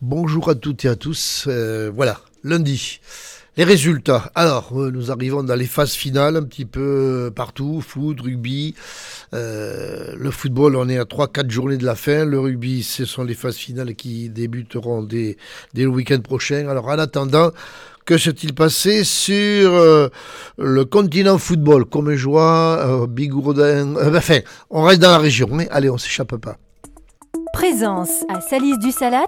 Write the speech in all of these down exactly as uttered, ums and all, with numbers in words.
Bonjour à toutes et à tous. Euh, voilà, lundi. Les résultats. Alors, euh, nous arrivons dans les phases finales un petit peu partout. Foot, rugby. Euh, le football, on est à trois quatre journées de la fin. Le rugby, ce sont les phases finales qui débuteront dès, dès le week-end prochain. Alors, en attendant, que s'est-il passé sur euh, le continent football? Comme joie, euh, Bigourdin... Euh, enfin, on reste dans la région. Mais allez, on s'échappe pas. Présence à Salis du Salat,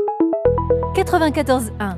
quatre-vingt-quatorze un.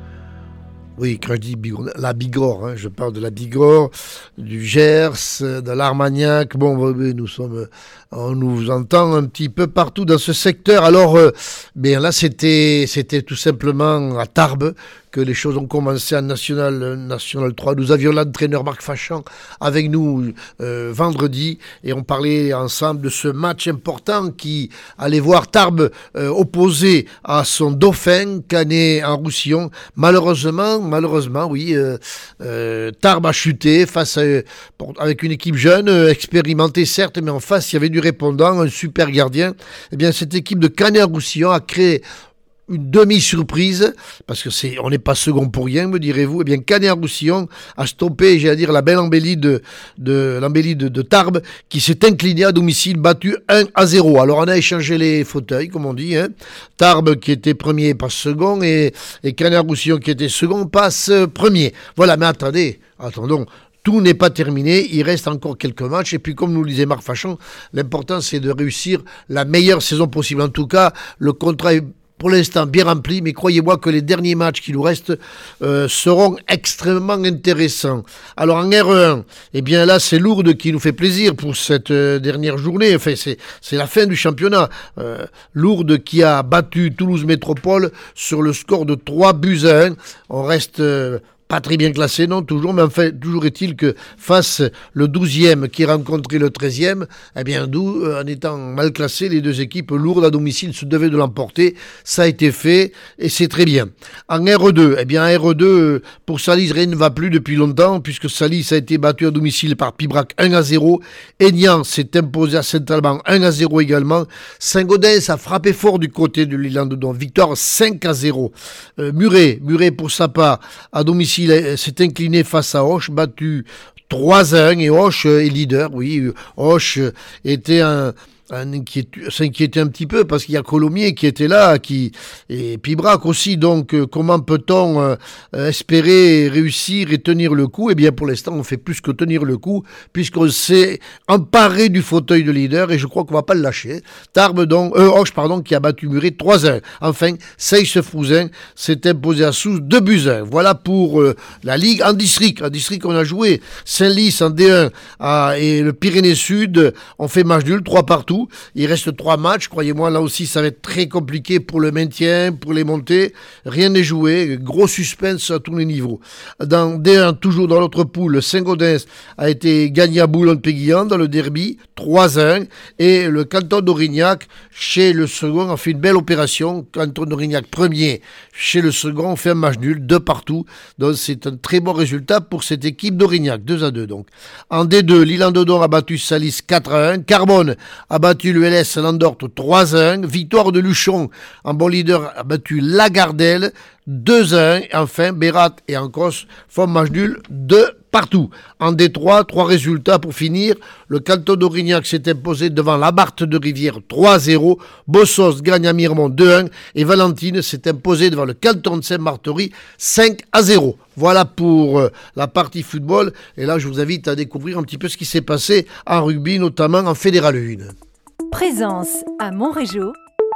Oui, quand je dis Bigorre, la Bigorre, hein, je parle de la Bigorre, du Gers, de l'Armagnac. Bon, nous sommes, on nous entend un petit peu partout dans ce secteur. Alors, euh, bien là, c'était, c'était tout simplement à Tarbes que les choses ont commencé en National, National trois. Nous avions l'entraîneur Marc Fachan avec nous euh, vendredi et on parlait ensemble de ce match important qui allait voir Tarbes euh, opposé à son dauphin Canet en Roussillon. Malheureusement, malheureusement, oui, euh, euh, Tarbes a chuté face à, pour, avec une équipe jeune, euh, expérimentée certes, mais en face il y avait du répondant, un super gardien. Eh bien, cette équipe de Canet en Roussillon a créé une demi-surprise, parce que c'est, on n'est pas second pour rien, me direz-vous. Eh bien, Canet-Roussillon a stoppé, j'ai à dire, la belle embellie de, de, l'embellie de, de Tarbes, qui s'est inclinée à domicile, battu un à zéro. Alors, on a échangé les fauteuils, comme on dit, hein. Tarbes, qui était premier, passe second, et, et Canet-Roussillon, qui était second, passe premier. Voilà, mais attendez, attendons. Tout n'est pas terminé, il reste encore quelques matchs. Et puis, comme nous le disait Marc Fachan, l'important, c'est de réussir la meilleure saison possible. En tout cas, le contrat est pour l'instant bien rempli, mais croyez-moi que les derniers matchs qui nous restent euh, seront extrêmement intéressants. Alors en R un, eh bien là c'est Lourdes qui nous fait plaisir pour cette euh, dernière journée. Enfin c'est, c'est la fin du championnat. Euh, Lourdes qui a battu Toulouse Métropole sur le score de trois buts à un. On reste... Euh, pas très bien classé, non, toujours, mais enfin, toujours est-il que face le douzième qui rencontrait le treizième, eh bien, d'où, en étant mal classés, les deux équipes lourdes à domicile se devaient de l'emporter. Ça a été fait et c'est très bien. En R deux, eh bien, en R deux, pour Salis, rien ne va plus depuis longtemps, puisque Salis a été battu à domicile par Pibrac un à zéro. Aignan s'est imposé à Saint-Alban un à zéro également. Saint-Gaudens a frappé fort du côté de l'Île-en-Dedon. Victoire cinq à zéro. Euh, Muret, Muret pour sa part, à domicile, il s'est incliné face à Auch, battu trois à un, et Auch est leader, oui. Auch était un... s'inquiétait un petit peu parce qu'il y a Colomiers qui était là, qui et Pibrac aussi. Donc, euh, comment peut-on euh, espérer réussir et tenir le coup? Eh bien, pour l'instant, on fait plus que tenir le coup puisqu'on s'est emparé du fauteuil de leader et je crois qu'on va pas le lâcher. Tarbes, donc, euh, Auch, pardon, qui a battu Muret trois à un. Enfin, Seyss-Frouzin s'est imposé à Sousse deux buts à un. Voilà pour euh, la Ligue en district. En district, on a joué Saint-Lys en D un à, et le Pyrénées-Sud. On fait match nul, trois partout. Il reste trois matchs, croyez-moi, là aussi ça va être très compliqué pour le maintien, pour les montées. Rien n'est joué, gros suspense à tous les niveaux. Dans D un, toujours dans l'autre poule, Saint-Gaudens a été gagné à Boulogne-Péguillan dans le derby, trois à un. Et le canton d'Aurignac, chez le second, a fait une belle opération. Canton d'Aurignac premier, chez le second, on fait un match nul, deux partout. Donc c'est un très bon résultat pour cette équipe d'Aurignac, deux à deux donc. En D deux, l'Île-en-Dedon a battu Salis quatre à un. Carbone a battu battu l'U L S Landorte trois à un. Victoire de Luchon en bon leader a battu Lagardelle deux à un. Et enfin, Bérat et Ancos font match nul de partout. En D trois, trois résultats pour finir. Le canton d'Aurignac s'est imposé devant la Barthe de Rivière trois à zéro. Bossos gagne à Miremont deux à un. Et Valentine s'est imposé devant le canton de Saint-Martory cinq à zéro. Voilà pour euh, la partie football. Et là, je vous invite à découvrir un petit peu ce qui s'est passé en rugby, notamment en Fédéral un. Présence à Montrégeau,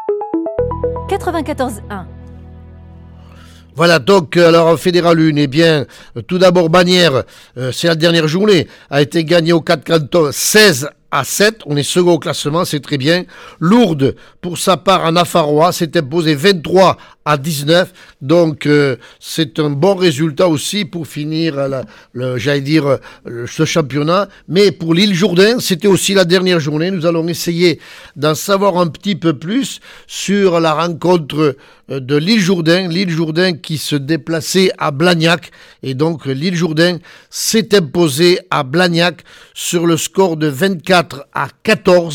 quatre-vingt-quatorze un. Voilà, donc, alors en Fédéral un, eh bien, euh, tout d'abord, Bagnères, euh, c'est la dernière journée, a été gagnée aux quatre cantons seize à sept, on est second au classement, c'est très bien. Lourdes, pour sa part, en Afarois, s'est imposé vingt-trois à dix-neuf, donc euh, c'est un bon résultat aussi pour finir, la, le, j'allais dire, le, ce championnat. Mais pour l'île Jourdain, c'était aussi la dernière journée, nous allons essayer d'en savoir un petit peu plus sur la rencontre de l'île Jourdain, l'île Jourdain qui se déplaçait à Blagnac, et donc l'île Jourdain s'est imposée à Blagnac sur le score de vingt-quatre à quatorze,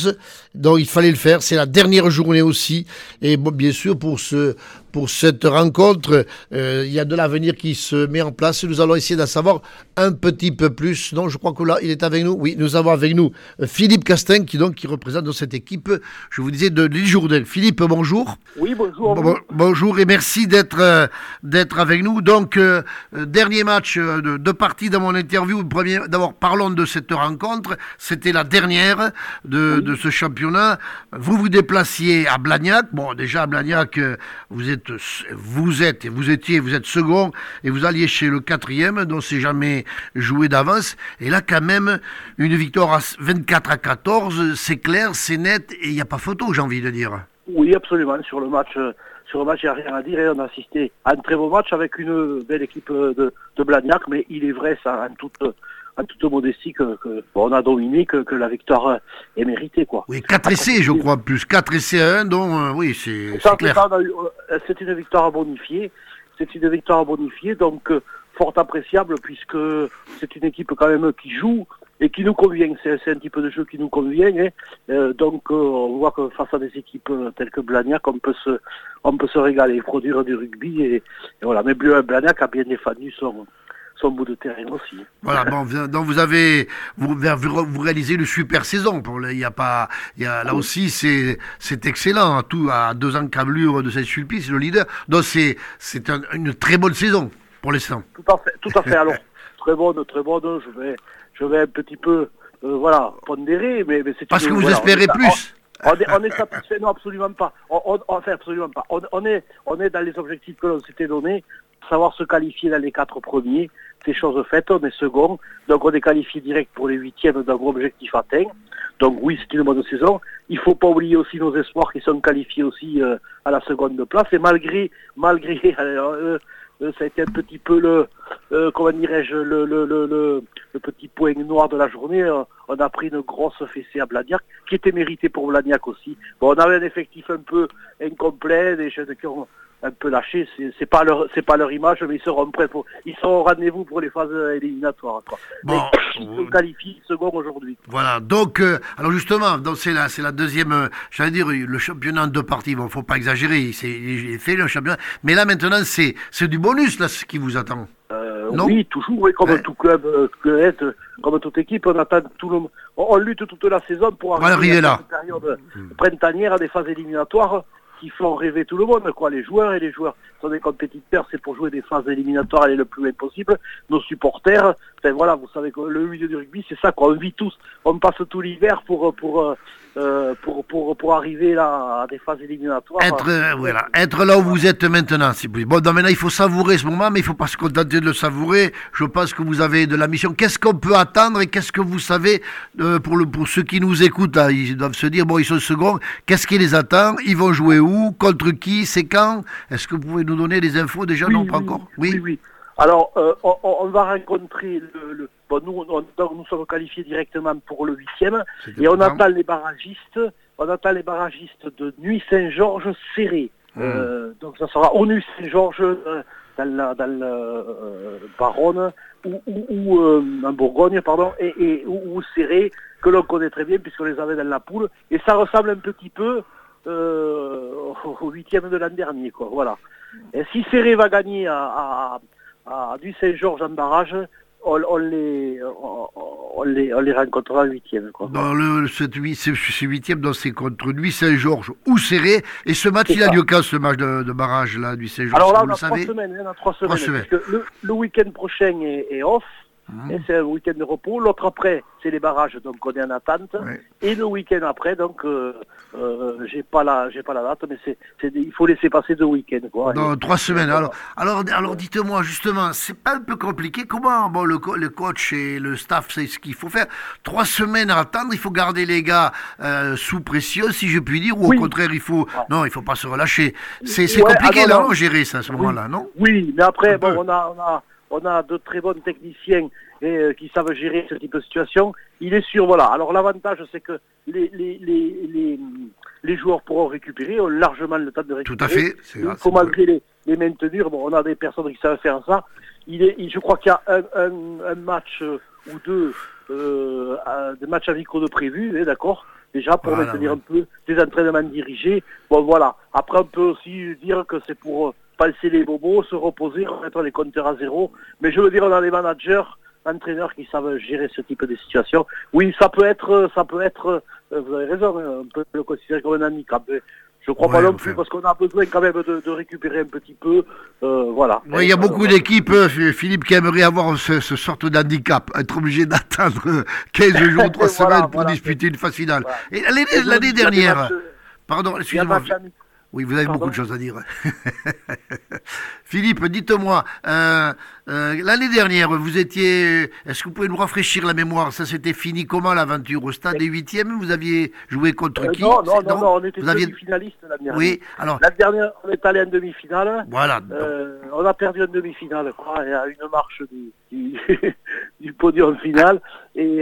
Donc il fallait le faire. C'est la dernière journée aussi. Et bon, bien sûr, pour ce, pour cette rencontre, euh, il y a de l'avenir qui se met en place. Nous allons essayer d'en savoir un petit peu plus. Non, je crois que là, il est avec nous. Oui, nous avons avec nous Philippe Castin, qui donc qui représente dans cette équipe, je vous disais, de l'Île Jourdain. Philippe, bonjour. Oui, bonjour. Bon, bonjour et merci d'être euh, d'être avec nous. Donc, euh, dernier match euh, de, de partie dans mon interview. Premier, d'abord, parlons de cette rencontre. C'était la dernière de, oui. de ce championnat. Vous vous déplaciez à Blagnac. Bon, déjà à Blagnac, euh, vous êtes, vous êtes, vous étiez, vous êtes second et vous alliez chez le quatrième, dont c'est jamais joué d'avance. Et là, quand même, une victoire à vingt-quatre à quatorze, c'est clair, c'est net et il n'y a pas photo, j'ai envie de dire. Oui, absolument. Sur le match, sur le match, il n'y a rien à dire. Et on a assisté à un très beau match avec une belle équipe de, de Blagnac, mais il est vrai, ça, en toute, en toute modestie, que, que bon, on a dominé, que, que la victoire est méritée, quoi. Oui, quatre essais, je crois, plus quatre essais à un, donc euh, oui, c'est, ça, c'est clair. Ça, eu, c'est une victoire à bonifier. C'est une victoire à bonifier, donc euh, fort appréciable, puisque c'est une équipe quand même qui joue et qui nous convient. C'est, c'est un type de jeu qui nous convient. Hein. Euh, donc euh, on voit que face à des équipes euh, telles que Blagnac, on peut se, on peut se régaler, produire du rugby. Et, et voilà. Mais Blagnac a bien défendu son, son bout de terrain aussi. Voilà. Bon, donc vous avez, vous, vous réalisez une super saison. Pour le, il y a pas, il y a là aussi c'est, c'est excellent. À tout à deux encablures de Saint-Sulpice, le leader. Donc c'est, c'est un, une très bonne saison pour l'instant. Tout à fait, tout à fait. Alors très bonne, très bonne. Je vais. Je vais un petit peu, euh, voilà, pondérer, mais, mais c'est parce une, que vous voilà, espérez on est, plus. On, on, est, on est satisfait, non, absolument pas. On, on, enfin, absolument pas. On, on est, on est dans les objectifs que l'on s'était donnés, savoir se qualifier dans les quatre premiers. C'est chose faite. On est second, donc on est qualifié direct pour les huitièmes d'un gros objectif atteint. Donc oui, c'est une bonne saison. Il faut pas oublier aussi nos espoirs qui sont qualifiés aussi euh, à la seconde place. Et malgré, malgré. Euh, ça a été un petit peu le, euh, comment dirais-je, le, le, le, le, le petit point noir de la journée. Euh, on a pris une grosse fessée à Blagnac, qui était méritée pour Blagnac aussi. Bon, on avait un effectif un peu incomplet, des jeunes qui ont un peu lâché. C'est, c'est pas leur, c'est pas leur image, mais ils seront prêts pour, ils seront au rendez-vous pour les phases éliminatoires, quoi. Bon, mais ils sont qualifiés second aujourd'hui. Voilà. Donc, euh, alors justement, donc c'est la, c'est la deuxième, euh, j'allais dire, le championnat en deux parties. Bon, faut pas exagérer. C'est, il est fait le championnat. Mais là, maintenant, c'est, c'est du bonus, là, ce qui vous attend. Euh, oui, toujours, oui, comme ouais. tout club, euh, être, comme toute équipe, on attend tout le, on, on lutte toute la saison pour arriver, arriver à là. cette période mmh. printanière à des phases éliminatoires qui font rêver tout le monde, quoi. Les joueurs et les joueurs sont des compétiteurs, c'est pour jouer des phases éliminatoires aller le plus loin possible. Nos supporters, enfin voilà, vous savez que le milieu du rugby, c'est ça, quoi. On vit tous, on passe tout l'hiver pour pour euh, pour pour pour arriver là à des phases éliminatoires. Être euh, voilà, être là où vous êtes maintenant, c'est plus. Bon, donc maintenant il faut savourer ce moment, mais il faut pas se contenter de le savourer. Je pense que vous avez de la mission. Qu'est-ce qu'on peut attendre et qu'est-ce que vous savez euh, pour le pour ceux qui nous écoutent là, ils doivent se dire bon, ils sont seconds. Qu'est-ce qui les attend? Ils vont jouer où? Contre qui? C'est quand? Est-ce que vous pouvez nous donner des infos déjà? Oui, non, oui, pas encore. Oui, oui. oui. Alors, euh, on, on va rencontrer le. le bon, nous, on, donc, nous sommes qualifiés directement pour le huitième, et on attend les barragistes. On attend les barragistes de Nuit-Saint-Georges serré. Mmh. Euh, donc, ça sera au Nuit-Saint-Georges euh, dans la dans le euh, Baronne ou, ou, ou euh, en Bourgogne, pardon, et, et ou, ou serré que l'on connaît très bien puisqu'on les avait dans la poule. Et ça ressemble un petit peu. Euh, au huitième de l'an dernier, quoi. Voilà. Et si Serré va gagner à, à, à du Saint-Georges en barrage, on, on les on, on les on les rencontrera en huitième, quoi. Dans le cette huitième, donc c'est contre lui Saint-Georges ou Serré. Et ce match, c'est il ça. a lieu quand, ce match de, de barrage là, du Saint-Georges? Alors là, on a trois semaines, hein, on a trois semaines. Trois semaines. Parce que le, le week-end prochain est, est off. Mmh. Et c'est un week-end de repos. L'autre après, c'est les barrages, donc on est en attente. Ouais. Et le week-end après, donc euh, euh, j'ai pas la, j'ai pas la date, mais c'est, c'est, il faut laisser passer deux week-ends, quoi. Dans et, trois semaines. Alors, alors, alors, dites-moi justement, c'est pas un peu compliqué? Comment, bon, le, co- le coach et le staff, c'est ce qu'il faut faire. Trois semaines à attendre, il faut garder les gars euh, sous pression, si je puis dire, ou oui. au contraire, il faut, ouais. non, il faut pas se relâcher. C'est, c'est ouais, compliqué là, non, gérer ça à ce oui. moment-là, non? Oui, mais après, bon, on a, on a. On a de très bons techniciens et, euh, qui savent gérer ce type de situation. Il est sûr, voilà. Alors l'avantage, c'est que les, les, les, les, les joueurs pourront récupérer, ont largement le temps de récupérer. Tout à fait. C'est il faut malgré les, les maintenir. Bon, on a des personnes qui savent faire ça. Il est, il, je crois qu'il y a un, un, un match euh, ou deux, euh, des matchs amicaux de prévus, hein, d'accord. déjà pour voilà, maintenir ouais. un peu des entraînements dirigés. Bon voilà, après on peut aussi dire que c'est pour euh, passer les bobos, se reposer, remettre les compteurs à zéro, mais je veux dire on a des managers, entraîneurs qui savent gérer ce type de situation. Oui, ça peut être, ça peut être, euh, vous avez raison, on peut le considérer comme un handicap. Mais je crois Ouais, pas non enfin. plus parce qu'on a besoin quand même de, de récupérer un petit peu, euh, voilà. Oui, il y a Euh, beaucoup voilà. d'équipes, euh, Philippe, qui aimeraient avoir ce, ce sorte d'handicap, être obligé d'attendre quinze jours, trois Voilà, semaines pour voilà, disputer une phase finale. voilà. Et l'année, Et je vous l'année dis, il y a des dernière, matchs- pardon, il y a excusez-moi. match ami- Oui, vous avez Pardon beaucoup de choses à dire. Philippe, dites-moi, euh, euh, l'année dernière, vous étiez... Est-ce que vous pouvez nous rafraîchir la mémoire? Ça s'était fini comment l'aventure? Au stade des huitièmes, vous aviez joué contre Euh, qui? non, non, C'est- non, non, on était vous aviez... demi-finaliste l'année dernière. Oui, alors, L'année dernière, on est allé en demi-finale. voilà. Euh, on a perdu en demi-finale, quoi, et à une marche du, du, du podium final. Et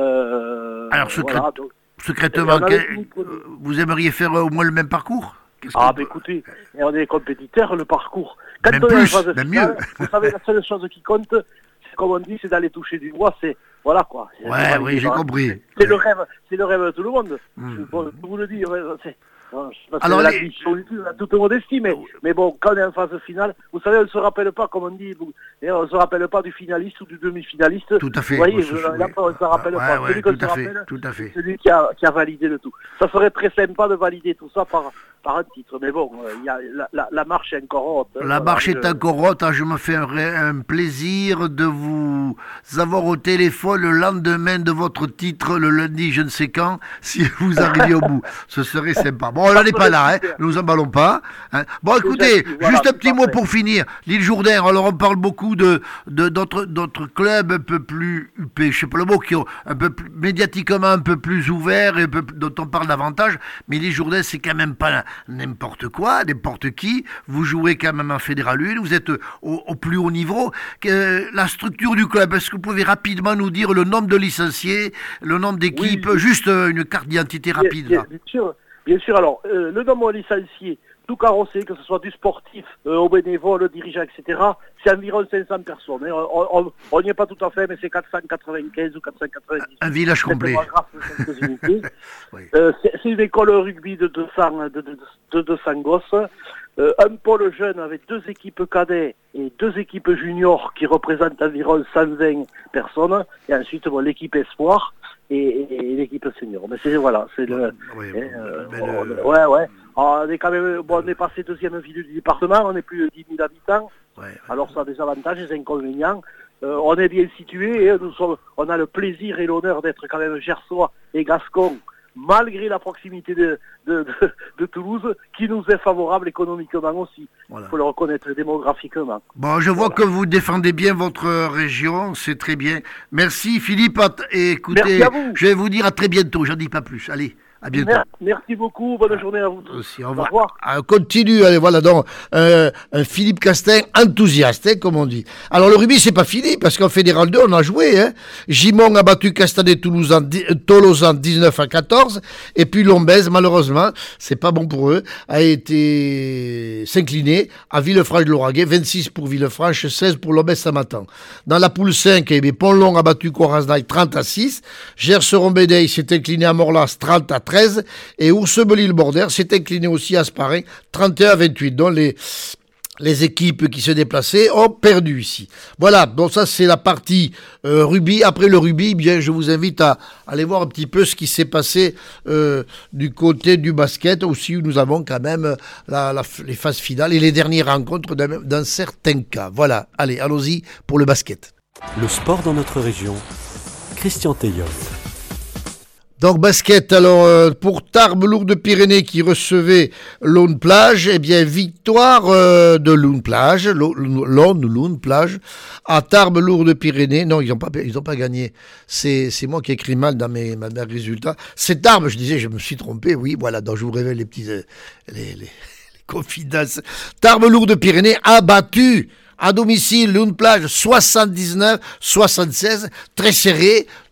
euh, Alors, secret- voilà, donc- Secrètement, Et on avait que- fini pour- euh, vous aimeriez faire euh, au moins le même parcours? Qu'est-ce Ah, que- bah écoutez, et on est compétiteurs, le parcours. Quand Même on est plus, en phase même finale, mieux. vous savez, la seule chose qui compte, c'est comme on dit, c'est d'aller toucher du bois, c'est, voilà quoi. C'est Ouais, valider, oui, j'ai voilà. compris. C'est le rêve, c'est le rêve de tout le monde. Hmm. Je, bon, je vous le dis, ouais, c'est, bon, je sais pas si Alors, c'est les- l'ambition du tout, la toute modestie, mais, mais bon, quand on est en phase finale, vous savez, on ne se rappelle pas, comme on dit, vous- et on ne se rappelle pas du finaliste ou du demi-finaliste. Tout à fait. Vous voyez, Moi, je- je- oui. là, on ne se rappelle Ouais, pas. ouais, Celui qu'on tout se à fait, rappelle, tout à fait. c'est celui qui a, qui a validé le tout. Ça serait très sympa de valider tout ça par, par un titre, mais bon, euh, il y a, la, la, la marche est encore haute. hein, La voilà, marche est je- encore haute. hein, Je me fais un, ré- un plaisir de vous avoir au téléphone le lendemain de votre titre, le lundi, je ne sais quand, si vous arriviez au bout. Ce serait sympa. Bon, on n'en est pas là, hein. Nous nous emballons pas. hein. Bon, écoutez, gentil, voilà, juste un c'est petit mot parfait. pour finir. L'île Jourdain, alors on parle beaucoup de de- d'autres d'autres clubs un peu plus huppés, je sais pas le mot, qui ont un peu plus, médiatiquement un peu plus ouverts et un peu, dont on parle davantage. Mais l'île Jourdain, c'est quand même pas n'importe quoi, n'importe qui. Vous jouez quand même en Fédéral un, vous êtes au, au plus haut niveau. Que, la structure du club, est-ce que vous pouvez rapidement nous dire le nombre de licenciés, le nombre d'équipes, Oui. juste euh, une carte d'identité Bien, rapide bien- là. bien sûr, bien sûr. Alors, euh, le nombre de licenciés, tout carrossé, que ce soit du sportif, euh, au bénévole, dirigeant, et cetera, c'est environ cinq cents personnes. hein. On n'y est pas tout à fait, mais c'est quatre cent quatre-vingt-quinze ou quatre cent quatre-vingt-dix. Un village complet. C'est pas grave, c'est quelques unités. Oui. Euh, c'est c'est une école rugby de deux cents, de, de, de deux cents gosses. Euh, un pôle jeune avec deux équipes cadets et deux équipes juniors qui représentent environ cent vingt personnes. Et ensuite, bon, l'équipe espoir et, et- et l'équipe senior. Mais c'est, voilà, c'est le... Oui, eh, euh, mais on- le- ouais, ouais. Ah, on est quand même, bon, on est passé deuxième ville du département, on est plus de dix mille habitants. ouais, ouais. Alors ça a des avantages et des inconvénients. Euh, on est bien situé et nous sommes, on a le plaisir et l'honneur d'être quand même gersois et gascons, malgré la proximité de, de, de, de Toulouse, qui nous est favorable économiquement aussi. Voilà. Il faut le reconnaître démographiquement. Bon, je vois Voilà. que vous défendez bien votre région, c'est très bien. Merci Philippe, à t- et écoutez, Merci à vous. je vais vous dire à très bientôt, j'en dis pas plus. Allez, à bientôt. Mer- Merci beaucoup, bonne journée à vous tous. Aussi, au Au revoir. revoir. Ah, on continue, allez, voilà, donc, euh, un Philippe Castin enthousiaste, hein, comme on dit. Alors, le rugby, c'est pas fini, parce qu'en Fédéral deux, on a joué, hein. Gimont a battu Castanet Toulouse en di- euh, Tolosan dix-neuf à quatorze, et puis Lombez, malheureusement, c'est pas bon pour eux, a été s'incliner à Villefranche-Lauragais, vingt-six pour Villefranche, seize pour Lombez-Samatan. Dans la poule cinq, eh bien, Pont-Long a battu Coraznac trente à six, Gers-Rombédey s'est incliné à Morlas trente à treize, et Oursebelil-Border s'est incliné aussi à Sparin trente et un à vingt-huit. Donc les, les équipes qui se déplaçaient ont perdu ici. Voilà, donc ça c'est la partie euh, rugby. Après le rugby, eh bien, je vous invite à aller voir un petit peu ce qui s'est passé euh, du côté du basket aussi, où nous avons quand même la, la, les phases finales et les dernières rencontres dans, dans certains cas. Voilà, allez, allons-y pour le basket. Le sport dans notre région, Christian Teillol. Donc basket, alors euh, pour Tarbes Lourdes Pyrénées qui recevait Lone Plage, eh bien victoire euh, de Lone Plage, Lone Lone Plage à Tarbes Lourdes Pyrénées. Non, ils n'ont pas ils ont pas gagné. C'est c'est moi qui ai écrit mal dans mes, mes résultats. C'est Tarbes, je disais, je me suis trompé. Oui, voilà. Donc je vous révèle les petits euh, les, les, les confidences. Tarbes Lourdes Pyrénées a battu à domicile Lone Plage soixante-dix-neuf soixante-seize, très serré.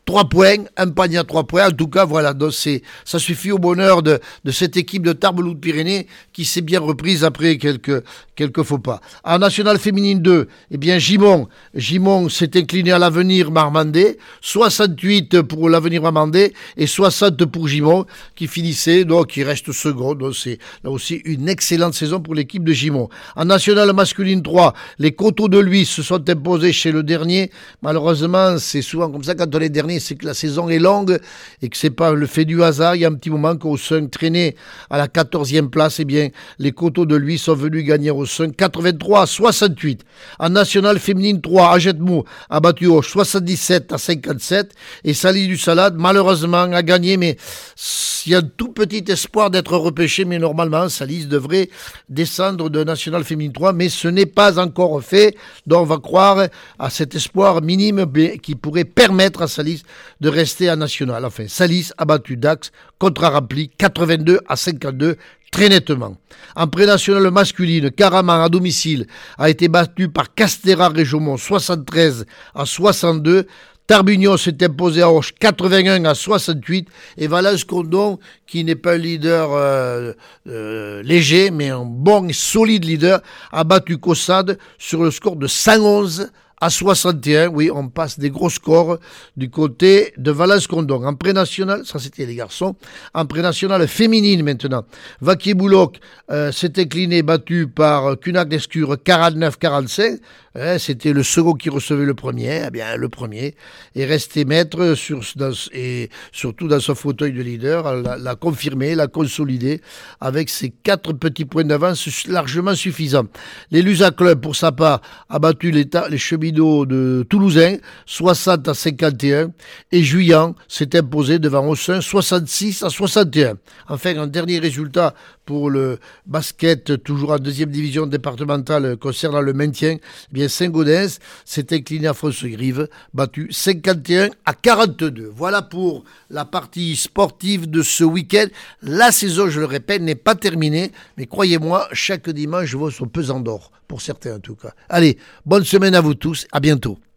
trois points, un panier à trois points. En tout cas, voilà, donc c'est, ça suffit au bonheur de, de cette équipe de Tarbes-Lourdes-Pyrénées qui s'est bien reprise après quelques, quelques faux pas. En National Féminine deux, eh bien, Gimont, Gimont s'est incliné à l'Avenir Marmandais, soixante-huit pour l'Avenir Marmandais et soixante pour Gimont qui finissait, donc qui reste second. Donc c'est là aussi une excellente saison pour l'équipe de Gimont. En National Masculine trois, les Coteaux de Luy se sont imposés chez le dernier. Malheureusement, c'est souvent comme ça quand on est dernier, c'est que la saison est longue et que c'est pas le fait du hasard. Il y a un petit moment qu'au Sun traînait à la quatorzième place, eh bien, les Coteaux de Luy sont venus gagner au Sun quatre-vingt-trois à soixante-huit. En National Féminine trois, Agetmou a battu au soixante-dix-sept à cinquante-sept et Salis du Salade, malheureusement, a gagné, mais il y a un tout petit espoir d'être repêché, mais normalement, Salis devrait descendre de National Féminine trois, mais ce n'est pas encore fait, donc on va croire à cet espoir minime qui pourrait permettre à Salis de rester en National. Enfin, Salis a battu Dax, contrat rempli, quatre-vingt-deux à cinquante-deux, très nettement. En pré-national masculine, Caraman à domicile a été battu par Castéra-Réjaumont, soixante-treize à soixante-deux. Tarbunion s'est imposé à Auch quatre-vingt-un à soixante-huit et Valence-Condon, qui n'est pas un leader euh, euh, léger, mais un bon et solide leader, a battu Caussade sur le score de cent onze à soixante et un. Oui, on passe des gros scores du côté de Valence-Condon. En pré-national, ça c'était les garçons, en pré-national féminine maintenant, Vaquier-Bouloc euh, s'est incliné, battu par Cunac d'Escure quarante-neuf à quarante-cinq. Eh, c'était le second qui recevait le premier. Eh bien, le premier est resté maître sur, dans, et surtout dans son fauteuil de leader, l'a, l'a confirmé, l'a consolidé avec ses quatre petits points d'avance largement suffisants. Les Lusa Club, pour sa part, a battu les, ta- les cheminots de Toulousain, soixante à cinquante et un, et Juillan s'est imposé devant Ossun, soixante-six à soixante et un. Enfin, un dernier résultat pour le basket, toujours en deuxième division départementale concernant le maintien. Eh bien, Saint-Gaudens s'est incliné à France-Grive, battu cinquante et un à quarante-deux. Voilà pour la partie sportive de ce week-end. La saison, je le répète, n'est pas terminée, mais croyez-moi, chaque dimanche vaut son pesant d'or, pour certains en tout cas. Allez, bonne semaine à vous tous, à bientôt.